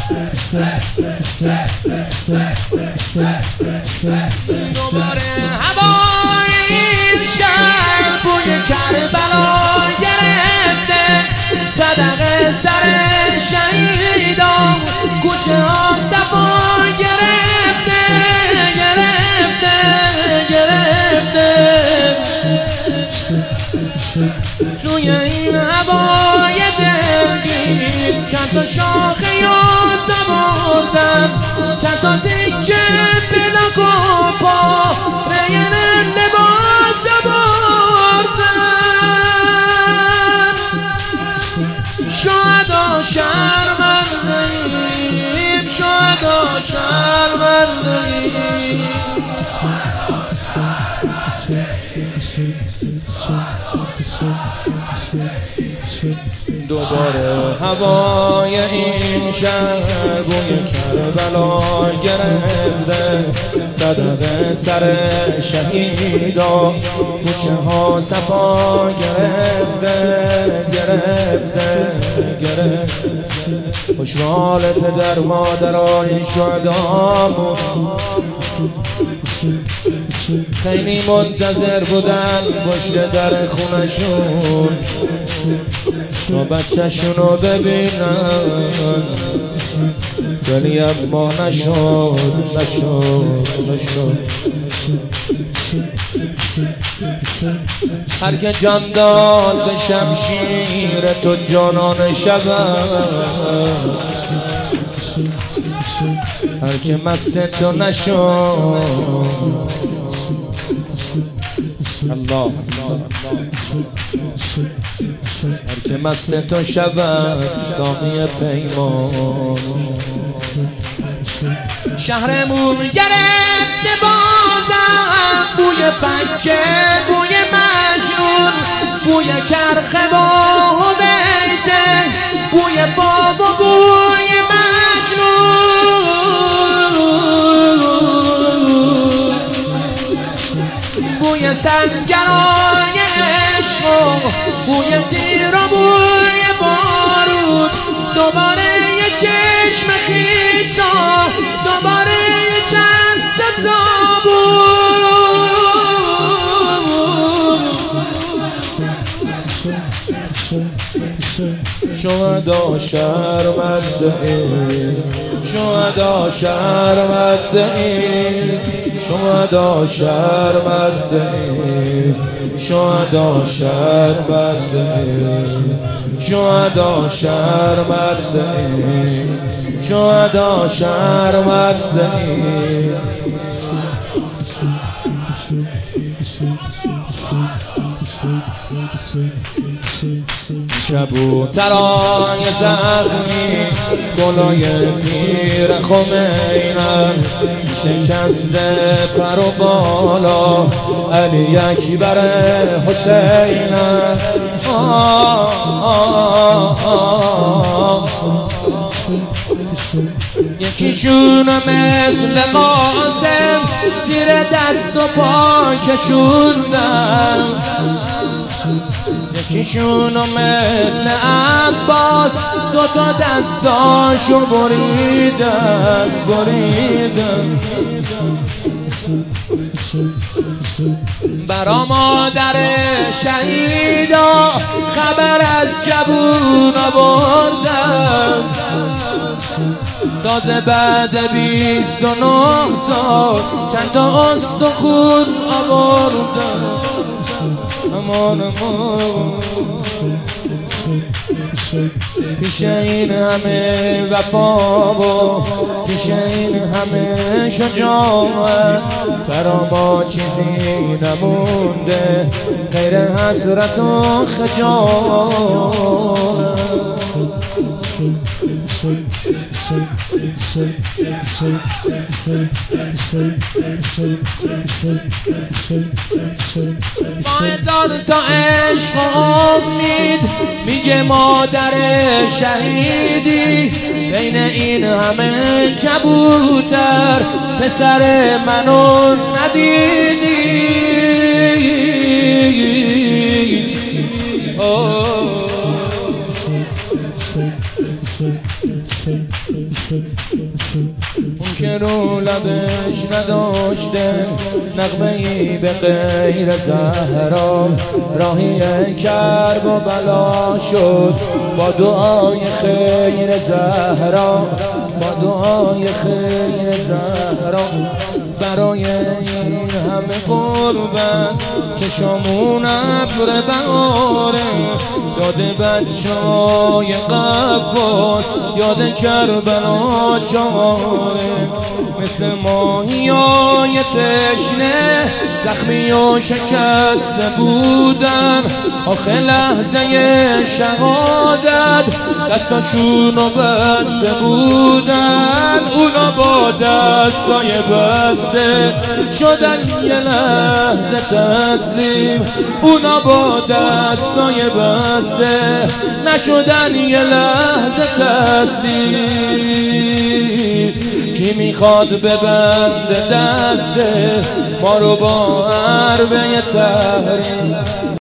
دوباره هوای این شهر بوی کربلا گرفته، صدقه سر شهیدان کوچه ها صفا گرفته گرفته گرفته. توی این هوای دلگیر چند تا شاخه یاس آوردم، چند تا تکه پلاک و پا رین لباس آوردم. شهدا شرمنده ایم، شهدا شرمنده ایم. دوباره هوای این شهر بوی کربلا گرفته، صدقه سر شهیدا کوچه ها صفا گرفته گرفته گرفته. خوشحال پدر مادرای شهدا بود، خیلی منتظر بودن پشت در خونشون تا بچه‌شونو ببینن، ولی اما نشد. هر که جان داد به شمشیر تو جانان شود، هر که مست تو نشد. الله هر که مست تو شود ساقی پیمان. شهرمون گرفته بازم بوی پنکه، بوی مجنون، بوی کرخه و بیزه، بوی باب و بوی مجنون، بوی سنگرای عشق و بوی تیر و بوی بارود. دوباره یه چشم خیسا، دوباره یه چند تا تابون. شهدا شرمنده ایم، شهدا شرمنده ایم، شهدا شرمنده ایم، شهدا شرمنده ایم، شهدا شرمنده ایم، شهدا شرمنده ایم. کبوترای زخمی گلای پیر خمینم، شکسته پر و بالا علی اکبر حسینم. یکیشون مثل قاسم زیر دست و پا کشوندم، یکیشونو مثل عباس دوتا دستاشو بریدن. برا مادر شهیدا خبر از جوون آوردن، تازه بعد 29 سال چند تا استخون آوردن. امان پیش این همه وفا و پیش این همه شجاعت، برا ما چیزی نمونده غیر حسرت و خجالت. با هزار تا عشق و امید میگه مادر شهیدی، بین این همه کبوتر پسر منو ندیدی. اون که رو لبش نداشته نغمه‌ای به غیر زهرا، راهی کرب و بلا شد با دعای خیر زهرا، با دعای خیر زهرا. برای این همه قربت چشامون ابر بهاره، یاد بچه‌های قباس، یاد کربلا چاره. مثل ماهیای تشنه زخمی و شکسته بودن، آخه لحظه شهادت دستاشونو بسته بودن. اونا با دستای بسته شدن یه لحظه تسلیم، اونا با دستای بسته نشدن یه لحظه تسلیم. کی میخواد ببند دسته ما رو با حربه تحریم؟